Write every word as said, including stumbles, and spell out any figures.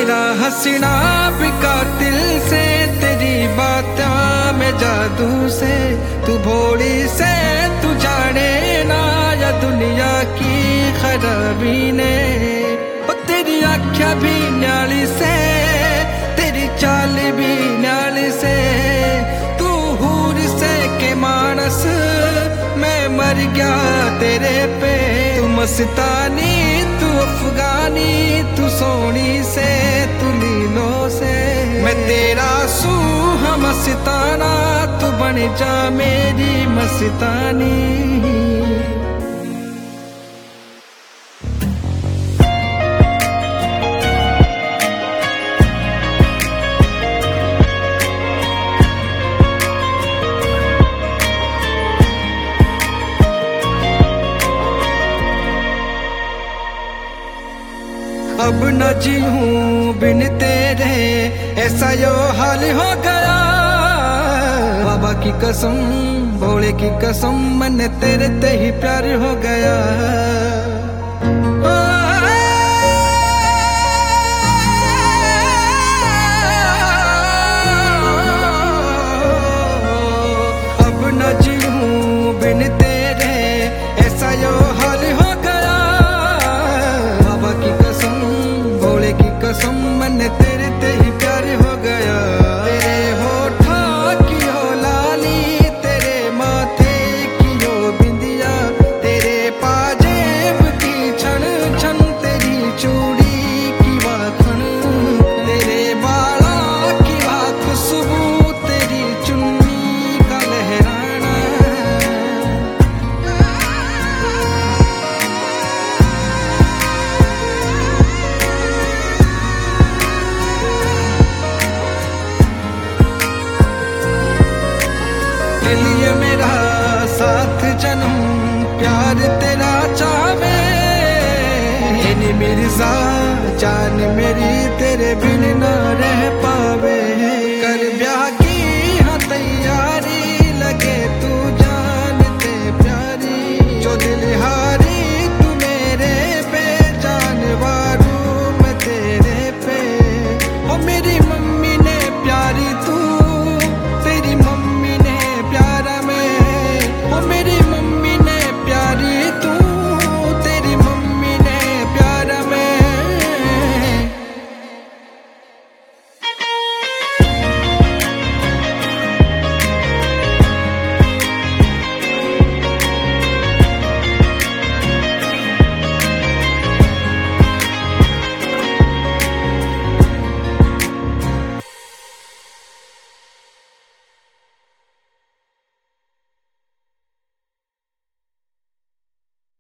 तेरा हंसना भी कातिल से, तेरी बातें में जादू से, तू भोली से तू जाने ना या दुनिया की खराबी ने। ओ तेरी आँखें भी न्याली से, तेरी चाल भी न्याली से, तू हूर से के मानस मैं मर गया तेरे पे। तू मस्तानी तू अफगानी, तू सोनी से तू लीलों से, मैं तेरा सू हम मस्ताना, तू बन जा मेरी मस्तानी। अब न जीऊं बिन तेरे, ऐसा यो हाल हो गया। बाबा की कसम भोले की कसम, मैंने तेरे ते ही प्यार हो गया। अब न जीऊं बिन तेरे, ऐसा यो हाल हो गया। बाबा की कसम भोले की कसम, मैंने तेरे ते ही प्यार हो गया। तेरे होठों की हो लाली, तेरे माथे की हो बिंदिया, तेरे पाजेब की छन छन, तेरी चूड़ी की वाखन, तेरे बालों की वाह खुशबू, तेरी चुन्नी का लहराना। के लिए मेरा साथ जन्म प्यार तेरा चावे, नी मिर्जा